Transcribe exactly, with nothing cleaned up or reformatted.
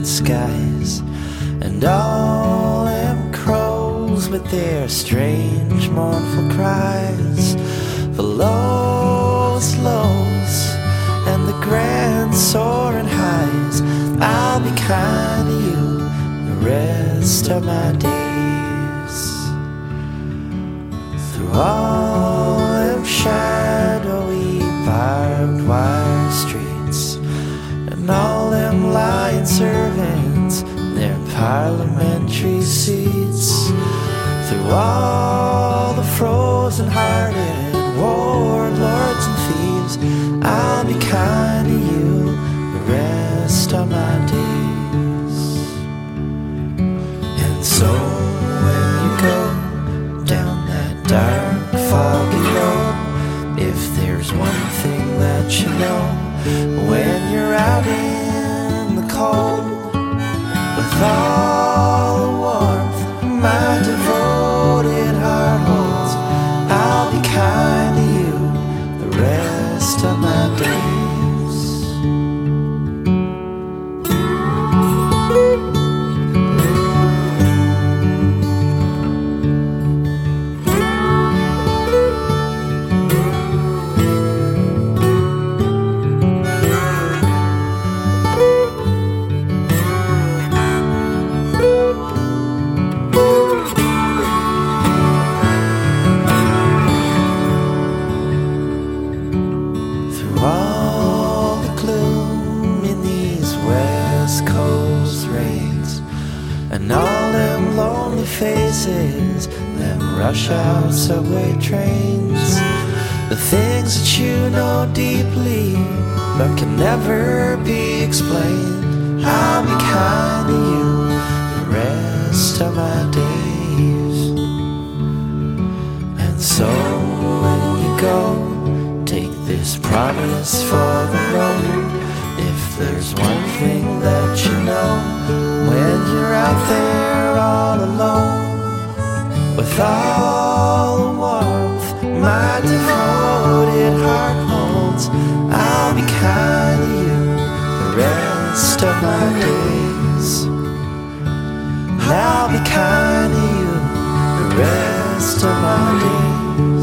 night skies, and all them crows with their strange mournful cries, the lowest lows and the grand soaring highs. I'll be kind to you the rest of my days. Through all them shadowy barbed wire streets, and all them lying servants in their parliamentary seats, through all the frozen hearted warlords and thieves, I'll be kind to you the rest of my days. And so when you go down that dark foggy road, if there's one thing that you know, when you're out in the cold, with all the warmth my devoted heart holds, I'll be kind to you the rest of my days. And all them lonely faces, them rush out subway trains, the things that you know deeply but can never be explained, I'll be kind to you the rest of my days. And so when you go, take this promise for the road. If there's one thing that you know, when you're out there all alone, with all the warmth my devoted heart holds, I'll be kind to you the rest of my days. I'll be kind to you the rest of my days.